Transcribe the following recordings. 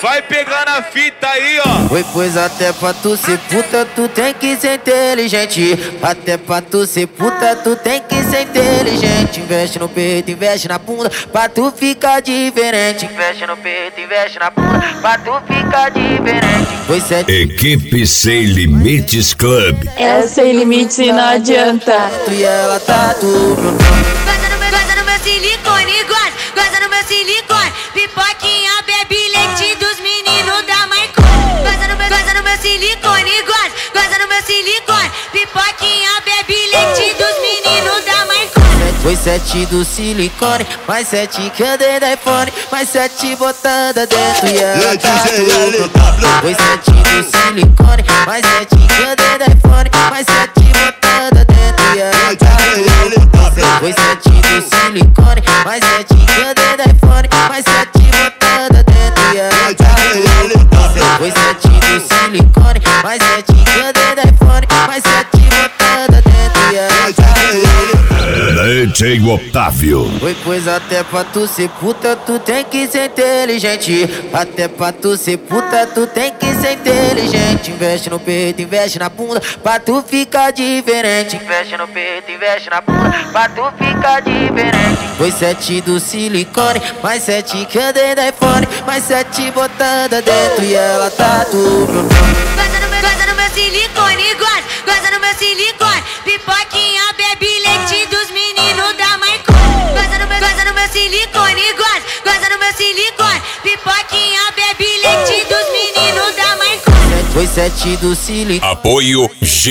Vai pegando a fita aí, ó. Oi, pois até pra tu ser puta, tu tem que ser inteligente. Até pra tu ser puta, tu tem que ser inteligente. Investe no peito, investe na bunda, pra tu ficar diferente. Investe no peito, investe na bunda, pra tu ficar diferente. Pois é. Equipe Sem Limites Club. É sem limite e não adianta. Tu e ela tá tudo. Goza no meu silicone, goza no meu silicone. Pipoquinha, bebe leite dos meninos da Maicon. Goza no meu silicone, goza no meu silicone. Pipoquinha, bebe leite dos meninos da Maicon. Foi 7 do silicone, mais 7 que eu dei da iPhone, mais 7 botada dentro e ela tá tudo. Foi 7 do silicone, mais 7 que eu dei da iPhone, mais 7 botada dentro e ela tá tudo. Foi 7 do silicone, mais 7 que eu dei da iPhone, mais 7 botada dentro e ela tá tudo. Foi 7 do silicone, mais 7 que eu dei da iPhone, mais 7 botada dentro e ela tá tudo. DJ Otávio. Oi, pois até pra tu ser puta, tu tem que ser inteligente. Até pra tu ser puta, tu tem que ser inteligente. Investe no peito, investe na bunda, pra tu ficar diferente. Investe no peito, investe na bunda, pra tu ficar diferente. Foi 7 do silicone, mais 7 que eu dei da iPhone, mais 7 botada dentro e ela tá tudo. Goza no meu silicone, goza no meu silicone. Pipoquinha, bebe leite dos meninos da Maicon. Goza no meu silicone, goza no meu silicone. Pipoquinha, bebe leite dos meninos da Maicon. Foi 7 do silicone. Apoio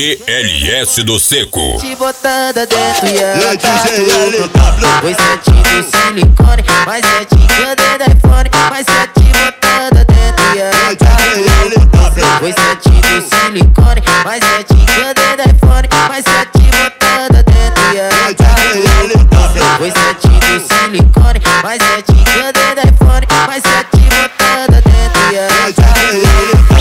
GLS do Seco. 7 botada dentro e ela tá tudo. Foi 7 do silicone, mais 7 que eu dei da iPhone, mais 7 botada dentro e ela tá tudo. Foi 7 do silicone, mais 7 que eu dei da iPhone, mais 7 botada dentro e ela tá tudo. Foi 7 do silicone, mais 7 que eu dei da iPhone, mais 7 botada dentro e ela tá tudo.